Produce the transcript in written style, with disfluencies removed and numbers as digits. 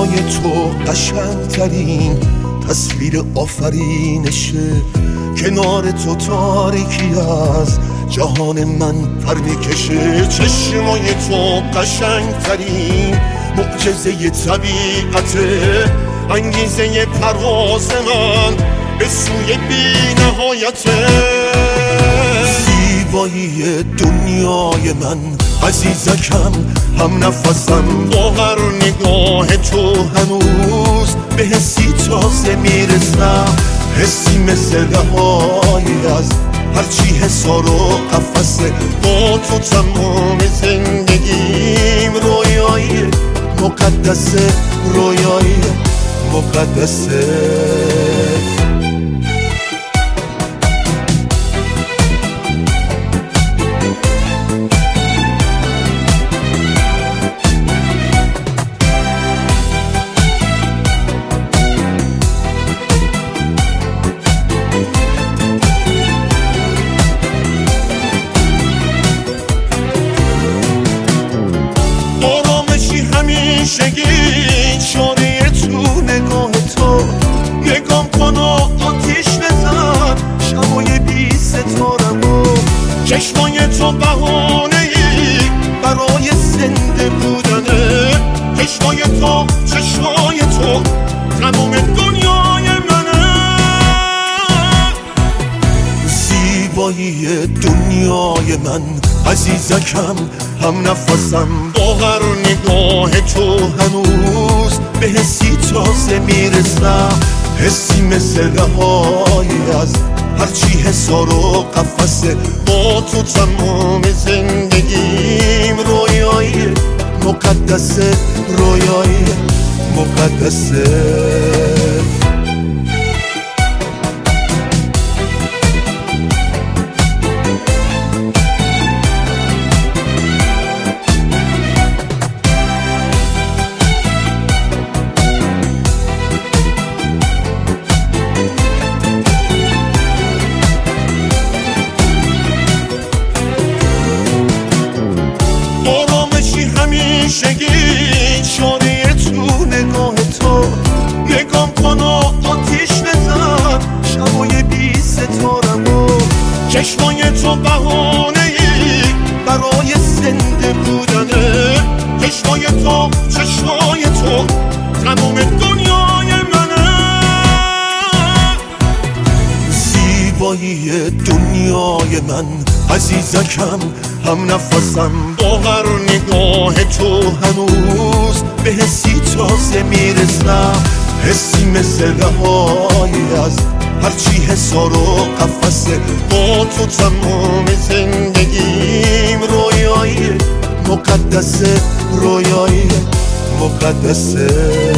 چشمای تو قشنگترین تصویر آفرینشه. کنار تو تاریکی از جهان من پر میکشه. چشمای تو قشنگترین معجزه طبیعته، انگیزه پرواز من به سوی بی نهایته. زیبایی دنیای من عزیزکم، هم نفسم با هر نگاه تو هنوز به حسی تازه میرسم. حسی مثل رهایی از هرچی حصار و قفسه. با تو تمام زندگیم رویای مقدسه، رویای مقدسه. همیشگی شانه تو نگاه تو، نگام کن و آتیش بزن شبای بی ستارمو. چشمای تو بهانه ای برای زنده بودنه. چشمای تو تمام دنیای منه. زیبایی دنیای من عزیزکم، هم نفسم با هر نگاه تو هنوز به حسی تازه میرسم. حسی مثل رهایی از هرچی حصار و قفسه. با تو تمام زندگیم رویای مقدسه، رویای مقدسه. همیشگی شانه تو نگاه تو، نگام کن و آتیش بزن شبای بی ستارمو. چشمای تو بهانه ای برای زنده بودنه. چشمای تو تمام دنیای منه. زیبایی دنیای من عزیزکم، هم نفسم با هر نگاه تو هنوز به حسی تازه میرسم. حسی مثل رهایی از هرچی حصار و قفسه. با تو تمام زندگیم رویای مقدسه، رویای مقدسه.